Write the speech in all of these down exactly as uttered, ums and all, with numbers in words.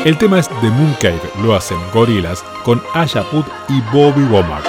El tema es The Moon Cave, lo hacen Gorillaz con Aya Put y Bobby Womack.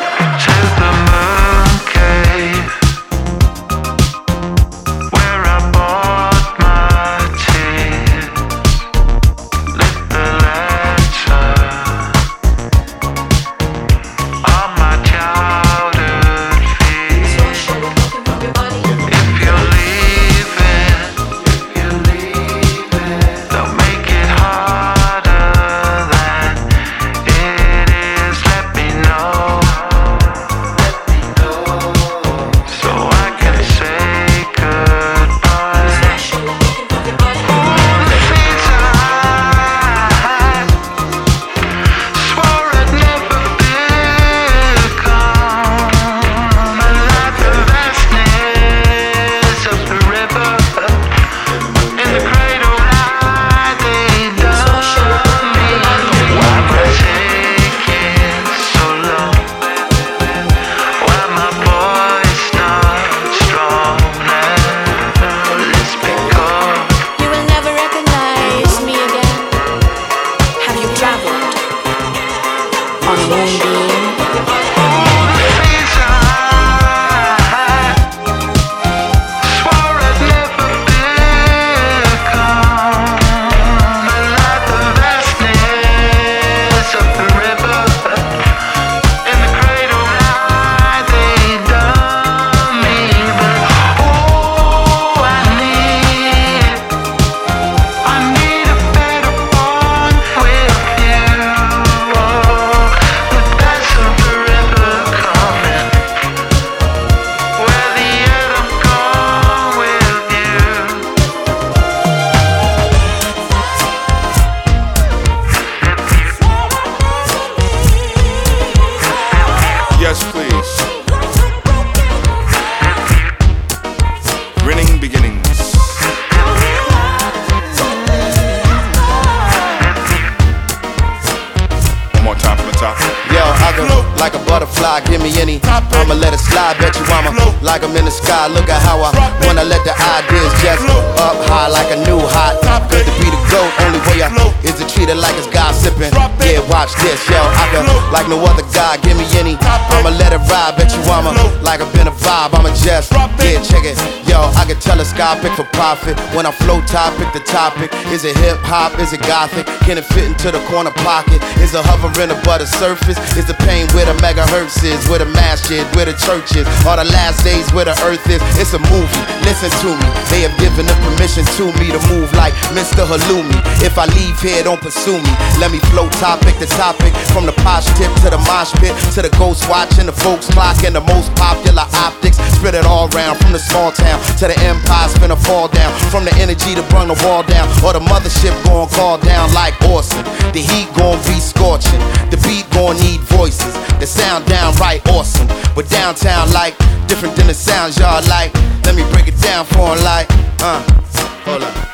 Like I'm in the sky, look at how I wanna let the ideas just up high like a new hot. Good to be the GOAT, only way I is to treat it like it's gossiping. Yeah, watch this, yo, I can like no other guy, give me any. I'ma let it ride, bet you I'ma like I've been a vibe, I'ma just, yeah, check it. Yo, I can tell a sky pick for profit. When I flow top, pick the topic. Is it hip hop, is it gothic? Can it fit into the corner pocket? Is it hovering above the surface? Is the pain where the megahertz is? Where the mass shit, where the church is? Or the last days where the earth is? It's a movie, listen to me. They have given the permission to me to move like Mister Halloumi. If I leave here, don't pursue me. Let me flow topic to topic. From the posh tip to the mosh pit, to the ghost watch and the folks clock and the most popular optics. Spread it all around from the small town to the empire's finna fall down. From the energy to burn the wall down, or the mothership gon' call down like Orson. The heat gon' be scorching, the beat gon' need voices. The sound downright awesome, but downtown like different than the sounds y'all like. Let me break it down for 'em like, uh, hold up.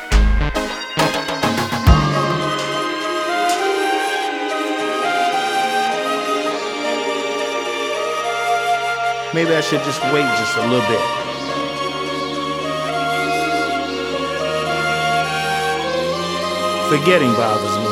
Maybe I should just wait just a little bit. Forgetting bothers me.